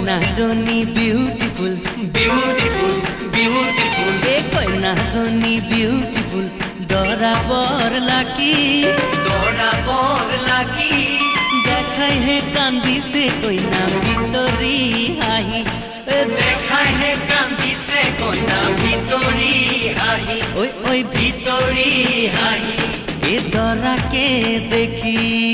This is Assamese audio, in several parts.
কইনাজনী বিউটিফুল বিউটিফুল বিউটিফুল এ কইনাজনী বিউটিফুল দরাবর লাকি দেখাই হে কান্দিছে কইনা ভিতরি হাহি দেখাই হে কান্দিছে কইনা ভিতরি হাহি ওই ওই ভিতরি হাহি এ দরাকে দেখি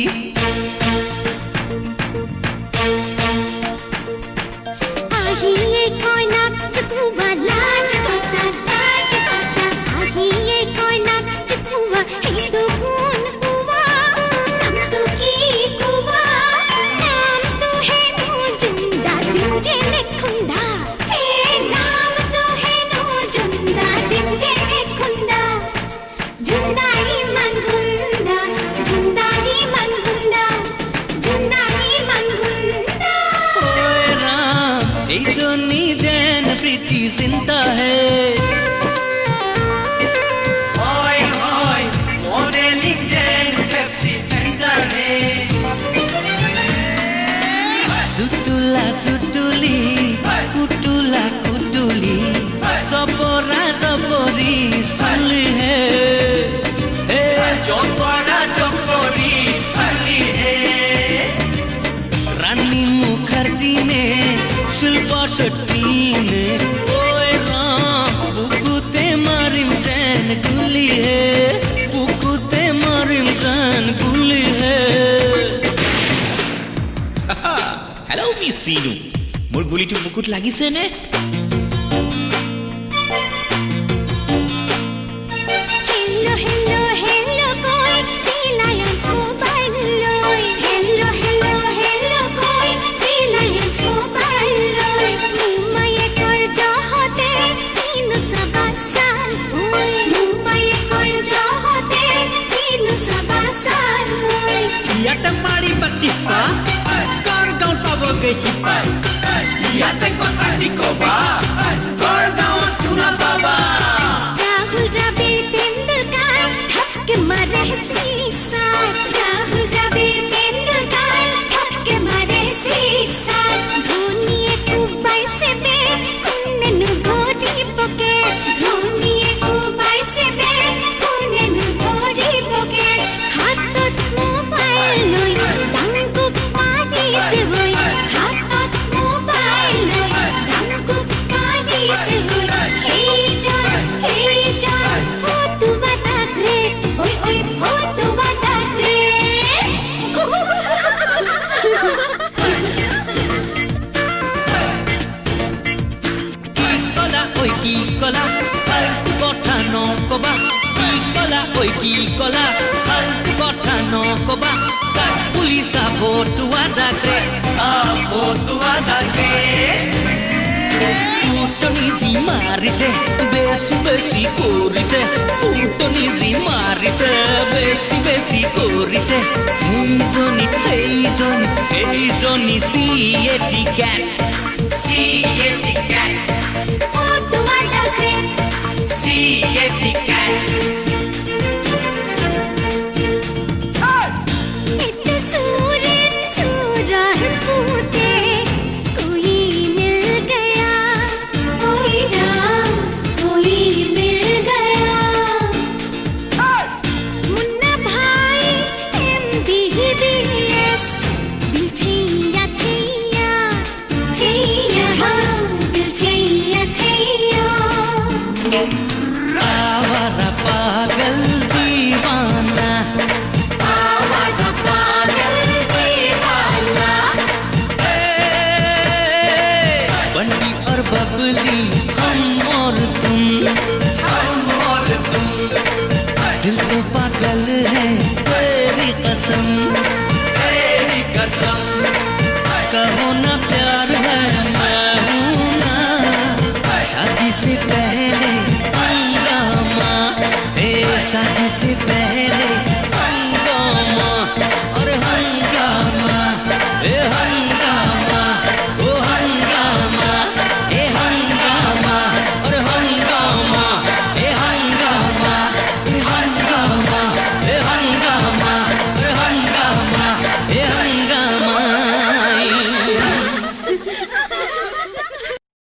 प्रीति चिंता है ओए ओए मॉडलिंग जैन पेप्सी फेंटा है सुटुला सुटुली कुटुला कुटुली सबरा सबरी सुली है जोपरा जोपरी सुली है रानी मुखर्जी ने शिल्पा शेट्टी ने ओए राम बुकुते मारिम जैन गुली है बुकुते मारिम जैन गुली है हेलो मिस सीनू मोर गुलिटो बुकुत লাগিছে নে Ya tengo práctico va Gordown tuna baba Rahul Ravi Tendulkar thapke mare siksa Rahul Ravi Tendulkar thapke mare siksa Dhoni kubai se be kunnenu dhori pocket Dhoni kubai se be kunnenu dhori pocket hatot mobile loi dangu pani se voi Polisa votua da gre votua da gre Utoni di marise besi besi korise Utoni di marise besi besi korise Hey zoni see a cat